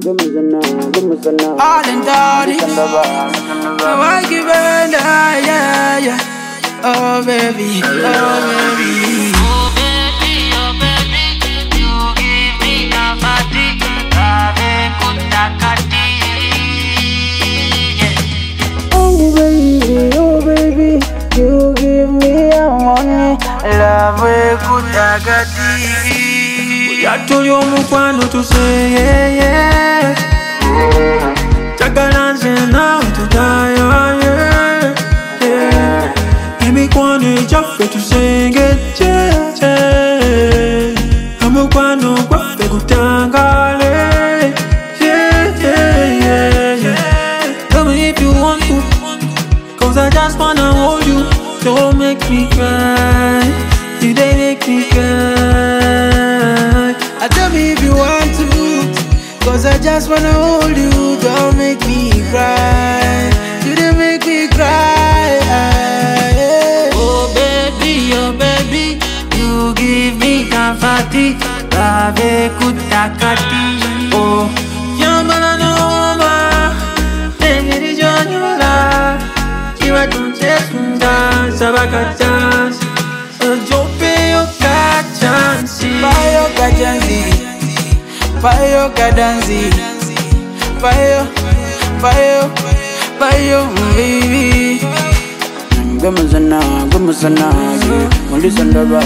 All in dirty. I give it, yeah, yeah. Oh baby, oh baby. Oh baby, you give me a body, ave kutakati. Oh baby, you give me a money, love kutakati. I told you mukwano to say yeah, yeah. Chakalanze now to die, yeah, yeah. Give me kwano jaffe to sing it, yeah, yeah. Amukwano kwafe kutangale, yeah, yeah, yeah, yeah. Tell me if you want to, cause I just wanna hold you. Don't make me cry, you they make me cry. Tell me if you want to, cause I just wanna hold you. Don't make me cry, you didn't make me cry. Oh baby, you give me comfort, ave kutakati. Oh, yamana noma, negeri jonyola, chiwa tunche sunda, sabaka chance, jope yo kachansi, payo kachansi, payo kadansi, payo, baby. Gumusana, mulisanda ba,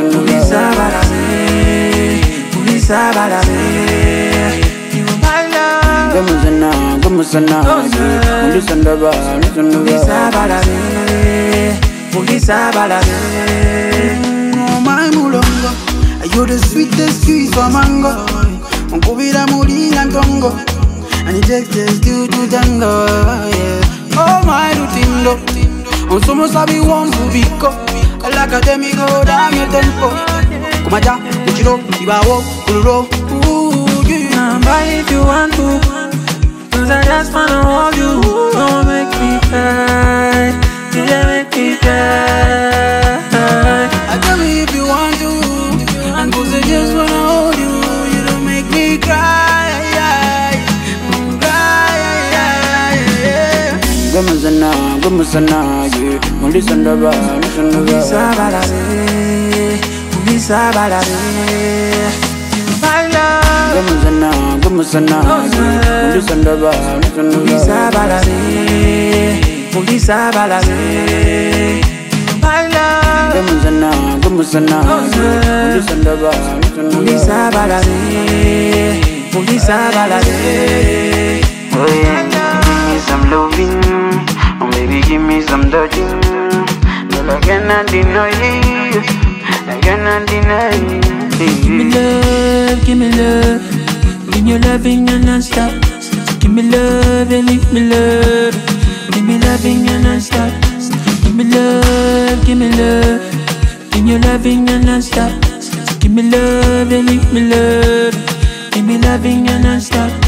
Mulisa balabe. You my love. Gumusana, mulisanda ba, Mulisa balabe. Oh my mulongo, you're the sweetest squeeze for mango. Unkubira mulinga ntongo, and it takes just you to tango, yeah. Oh my lutindo, unsomo sabi wambu biko, alakademigo dame tempo. Kumaja, uchiro, ibawo, kuluro, ooh, yeah. Buy if you want to, cause I just wanna hold you. Don't make me cry, you just make me cry. Tell me if you want to, and cause I just wanna hold you. You don't make me cry, cry. Gumusana, yeah. Mulisanda ba, Mulisa balabe. My love. Gumusana, yeah. Mulisanda ba, Mulisa balabe. My love. Gumusana, yeah. Mulisanda ba, Mulisa balabe. Oh yeah, give me some loving, oh baby, give me some touching. No, I cannot deny you, I cannot deny you. Give me love, when you're loving and non-stop. Give me love and leave me love. Give me loving and non-stop. Give me love, when you're loving and non-stop. Give me love and leave me love. Give me loving and non-stop.